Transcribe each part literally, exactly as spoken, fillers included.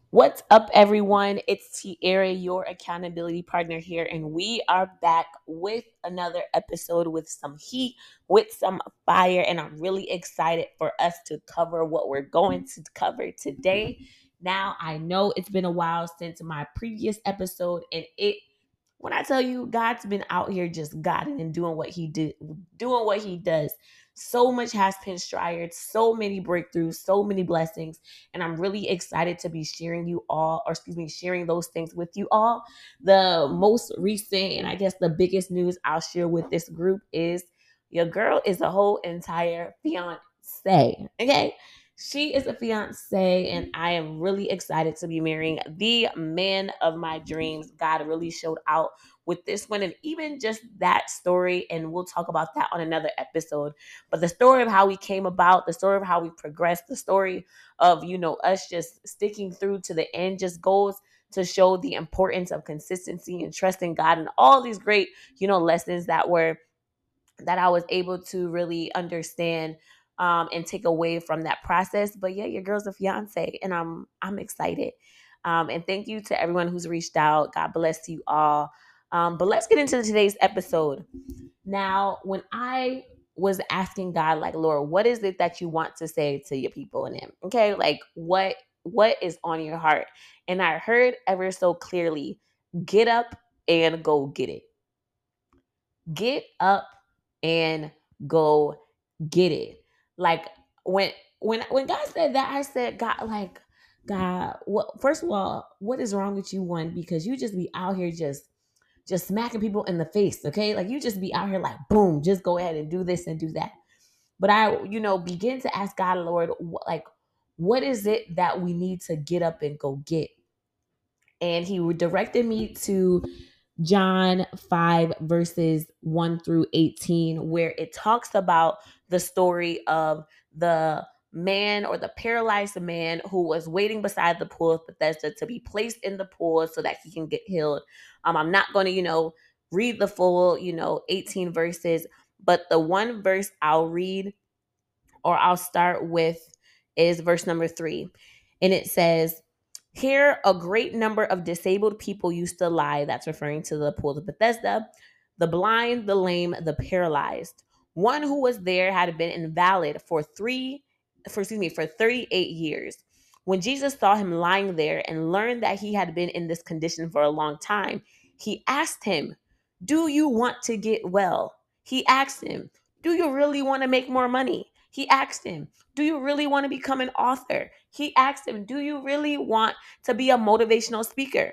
What's up, everyone? It's Tierra, your accountability partner here, and we are back with another episode with some heat, with some fire, and I'm really excited for us to cover what we're going to cover today. Now, I know it's been a while since my previous episode, and it when I tell you God's been out here just guiding and doing what he did, doing what he does. So much has transpired, so many breakthroughs, so many blessings, and I'm really excited to be sharing you all, or excuse me, sharing those things with you all. The most recent and I guess the biggest news I'll share with this group is your girl is a whole entire fiance. Okay. She is a fiance, and I am really excited to be marrying the man of my dreams. God really showed out with this one, and even just that story. And we'll talk about that on another episode. But the story of how we came about, the story of how we progressed, the story of, you know, us just sticking through to the end just goes to show the importance of consistency and trusting God and all these great, you know, lessons that were that I was able to really understand um, and take away from that process. But yeah, your girl's a fiance, and I'm I'm excited. Um, and thank you to everyone who's reached out. God bless you all. Um, but let's get into today's episode. Now, when I was asking God, like, Lord, what is it that you want to say to your people and them? Okay, like what what is on your heart? And I heard ever so clearly, get up and go get it. Get up and go get it. Like when when when God said that, I said, God, like, God, what first of all, what is wrong with you, one? Because you just be out here just just smacking people in the face, okay? Like you just be out here like, boom, just go ahead and do this and do that. But I, you know, begin to ask God, Lord, what, like, what is it that we need to get up and go get? And he directed me to John five, verses one through eighteen, where it talks about the story of the man, or the paralyzed man, who was waiting beside the pool of Bethesda to be placed in the pool so that he can get healed. Um, I'm not going to, you know, read the full, you know, eighteen verses, but the one verse I'll read, or I'll start with, is verse number three. And it says, here, a great number of disabled people used to lie. That's referring to the pool of Bethesda. The blind, the lame, the paralyzed. One who was there had been invalid for three, for excuse me, for thirty-eight years. When Jesus saw him lying there and learned that he had been in this condition for a long time, he asked him, "Do you want to get well?" He asked him, "Do you really want to make more money?" He asked him, "Do you really want to become an author?" He asked him, "Do you really want to be a motivational speaker?"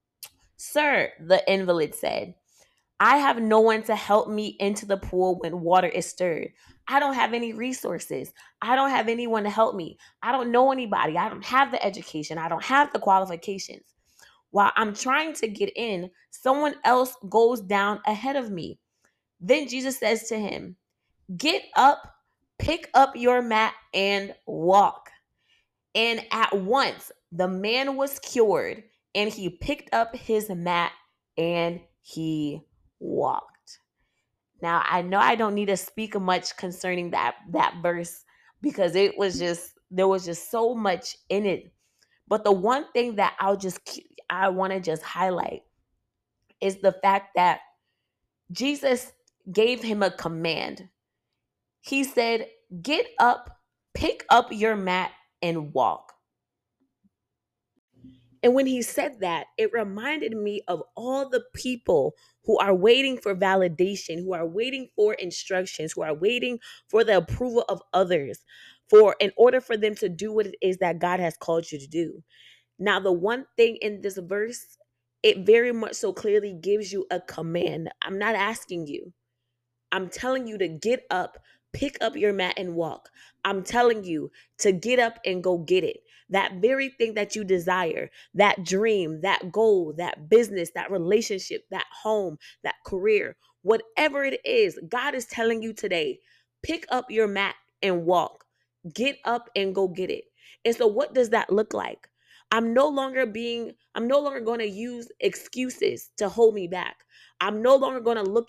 "Sir," the invalid said, "I have no one to help me into the pool when water is stirred. I don't have any resources. I don't have anyone to help me. I don't know anybody. I don't have the education. I don't have the qualifications. While I'm trying to get in, someone else goes down ahead of me." Then Jesus says to him, "Get up, pick up your mat, and walk." And at once the man was cured, and he picked up his mat and he walked. Now, I know I don't need to speak much concerning that that verse, because it was just there was just so much in it. But the one thing that I'll just I want to just highlight is the fact that Jesus gave him a command. He said, "Get up, pick up your mat, and walk." And when he said that, it reminded me of all the people who are waiting for validation, who are waiting for instructions, who are waiting for the approval of others, for in order for them to do what it is that God has called you to do. Now, the one thing in this verse, it very much so clearly gives you a command. I'm not asking you. I'm telling you to get up, pick up your mat, and walk. I'm telling you to get up and go get it. That very thing that you desire, that dream, that goal, that business, that relationship, that home, that career, whatever it is, God is telling you today, pick up your mat and walk. Get up and go get it. And so, what does that look like? I'm no longer being, I'm no longer going to use excuses to hold me back. I'm no longer going to look at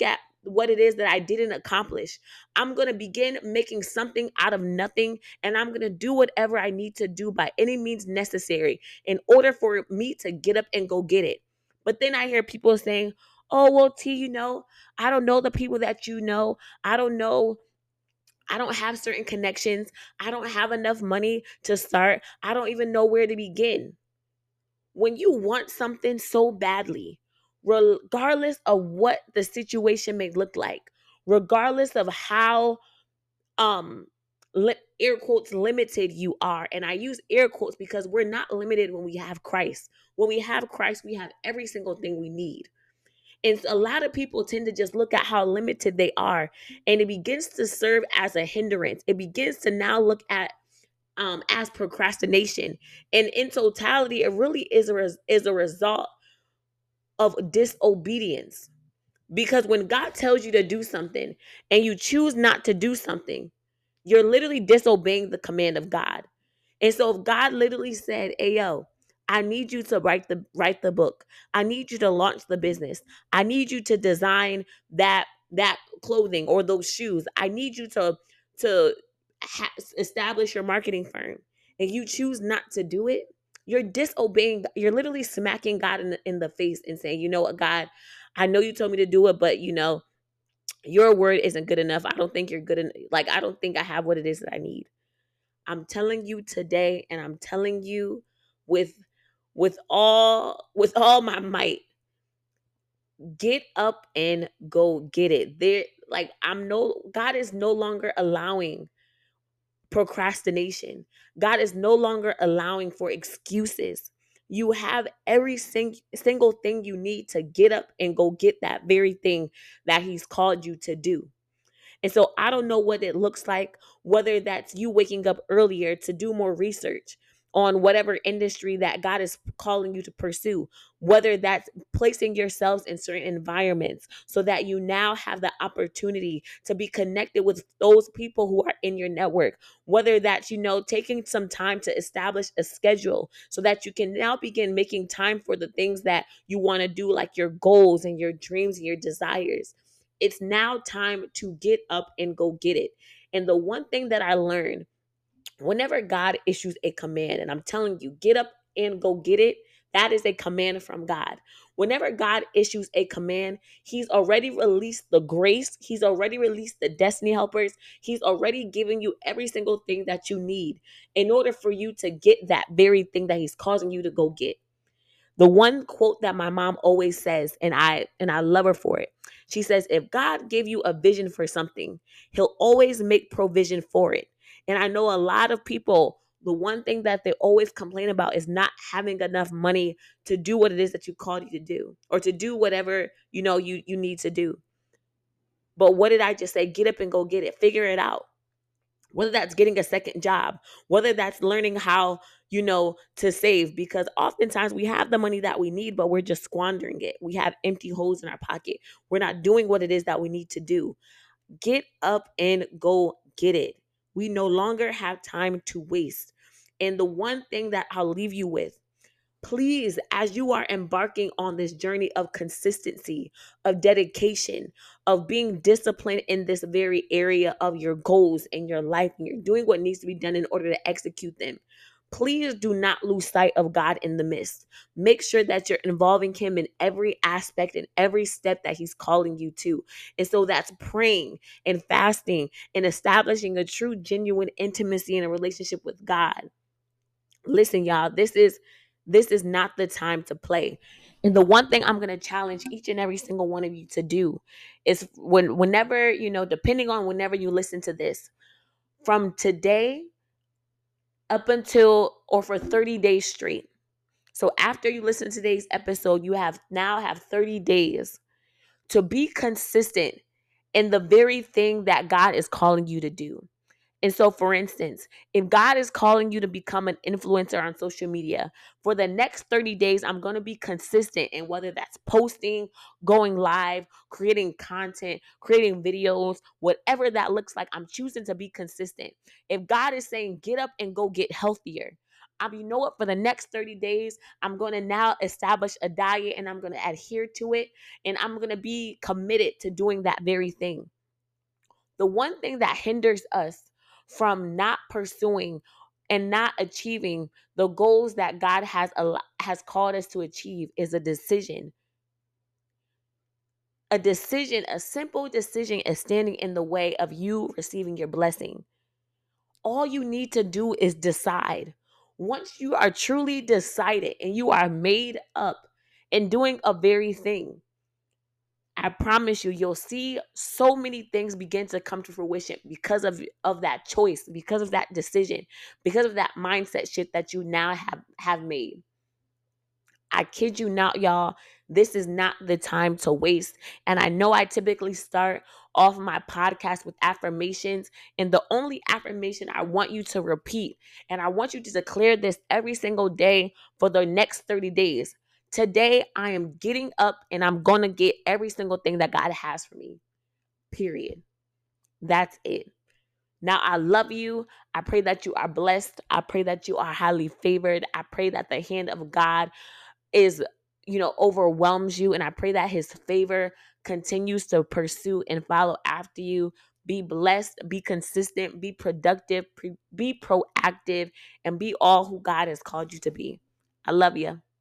what it is that I didn't accomplish. I'm going to begin making something out of nothing, and I'm going to do whatever I need to do by any means necessary in order for me to get up and go get it. But then I hear people saying, oh, well, T, you know, I don't know the people that you know. I don't know. I don't have certain connections. I don't have enough money to start. I don't even know where to begin. When you want something so badly, regardless of what the situation may look like, regardless of how um li- air quotes limited you are, and I use air quotes because we're not limited when we have Christ. When we have Christ, we have every single thing we need. And a lot of people tend to just look at how limited they are, and it begins to serve as a hindrance. It begins to now look at um, as procrastination, and in totality, it really is a res- is a result of disobedience. Because when God tells you to do something and you choose not to do something, you're literally disobeying the command of God. And so if God literally said, hey, yo, I need you to write the write the book. I need you to launch the business. I need you to design that that clothing or those shoes. I need you to to ha- establish your marketing firm. And you choose not to do it, you're disobeying. You're literally smacking God in the, in the face and saying, you know what, God, I know you told me to do it, but you know, your word isn't good enough. I don't think you're good enough. Like, I don't think I have what it is that I need. I'm telling you today, and I'm telling you with with all with all my might, get up and go get it. There, like, I'm no God is no longer allowing procrastination. God is no longer allowing for excuses. You have every sing- single thing you need to get up and go get that very thing that He's called you to do. And so I don't know what it looks like, whether that's you waking up earlier to do more research on whatever industry that God is calling you to pursue, whether that's placing yourselves in certain environments so that you now have the opportunity to be connected with those people who are in your network, whether that's, you know, taking some time to establish a schedule so that you can now begin making time for the things that you want to do, like your goals and your dreams and your desires. It's now time to get up and go get it. And the one thing that I learned, whenever God issues a command, and I'm telling you, get up and go get it, that is a command from God. Whenever God issues a command, He's already released the grace, He's already released the destiny helpers, He's already given you every single thing that you need in order for you to get that very thing that He's causing you to go get. The one quote that my mom always says, and I and I love her for it. She says, if God gave you a vision for something, He'll always make provision for it. And I know a lot of people, the one thing that they always complain about is not having enough money to do what it is that you called you to do, or to do whatever you know you you need to do. But what did I just say? Get up and go get it. Figure it out, whether that's getting a second job, whether that's learning how, you know, to save, because oftentimes we have the money that we need, but we're just squandering it. We have empty holes in our pocket. We're not doing what it is that we need to do. Get up and go get it. We no longer have time to waste. And the one thing that I'll leave you with, please, as you are embarking on this journey of consistency, of dedication, of being disciplined in this very area of your goals in your life, and you're doing what needs to be done in order to execute them, please do not lose sight of God in the midst. Make sure that you're involving Him in every aspect and every step that He's calling you to. And so that's praying and fasting and establishing a true, genuine intimacy in a relationship with God. Listen, y'all, this is this is not the time to play. And the one thing I'm going to challenge each and every single one of you to do is, when whenever, you know, depending on whenever you listen to this, from today up until, or for thirty days straight. So after you listen to today's episode, you have now have thirty days to be consistent in the very thing that God is calling you to do. And so, for instance, if God is calling you to become an influencer on social media, for the next thirty days, I'm going to be consistent in whether that's posting, going live, creating content, creating videos, whatever that looks like. I'm choosing to be consistent. If God is saying, get up and go get healthier, I, you know what, for the next thirty days, I'm going to now establish a diet and I'm going to adhere to it. And I'm going to be committed to doing that very thing. The one thing that hinders us from not pursuing and not achieving the goals that God has has called us to achieve is a decision. A decision, a simple decision is standing in the way of you receiving your blessing. All you need to do is decide. Once you are truly decided and you are made up in doing a very thing, I promise you, you'll see so many things begin to come to fruition because of, of that choice, because of that decision, because of that mindset shift that you now have, have made. I kid you not, y'all. This is not the time to waste. And I know I typically start off my podcast with affirmations. And the only affirmation I want you to repeat, and I want you to declare this every single day for the next thirty days. Today, I am getting up and I'm going to get every single thing that God has for me. Period. That's it. Now, I love you. I pray that you are blessed. I pray that you are highly favored. I pray that the hand of God is, you know, overwhelms you. And I pray that his favor continues to pursue and follow after you. Be blessed, be consistent, be productive, pre- be proactive, and be all who God has called you to be. I love you.